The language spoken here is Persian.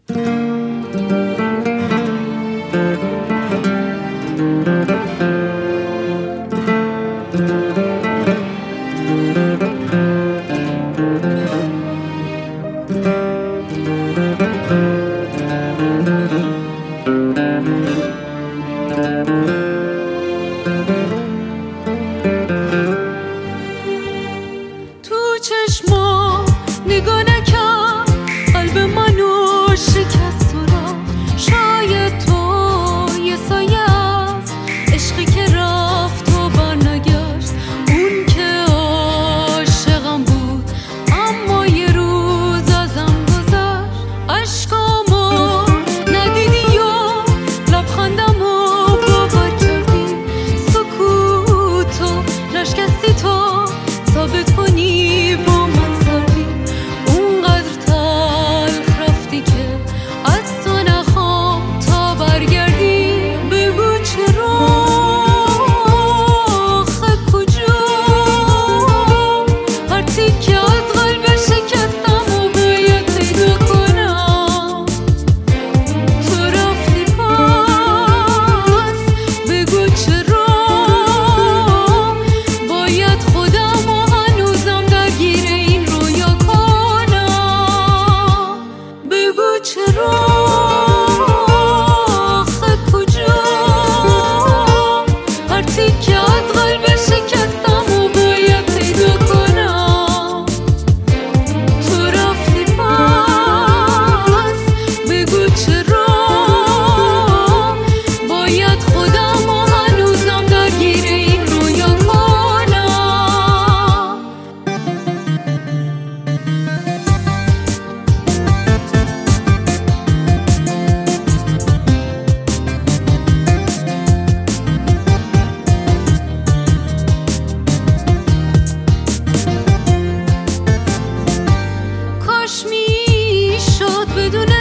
تو چشما نگاه نکرد، قلب منو شکست تو را. شاید تو یه سایه از عشقی که رفت و برنگشت، اون که عاشقم بود اما یه روز ازم گذشت. عشقامو ندیدی یا لبخندمو باور کردی، سکوتو نشکستی تا ثابت کنی با من سردی. اونقدر تلخ رفتی که از تو نخوام تا برگردی. بگو چرا، آخه کجا، هر تیکه از قلب شکستم و باید پیدا کنم. تو رفتی پس بگو چرا، باید خودم و هنوزم درگیر این رویا کنم. بگو چرا، آخه کجا، هر تیکه از قلب شکستم و باید پیدا کنم. تو رفتی پس بگو چرا، باید خودم و هنوزم درگیر این رویا کنم. کاش میشد بدون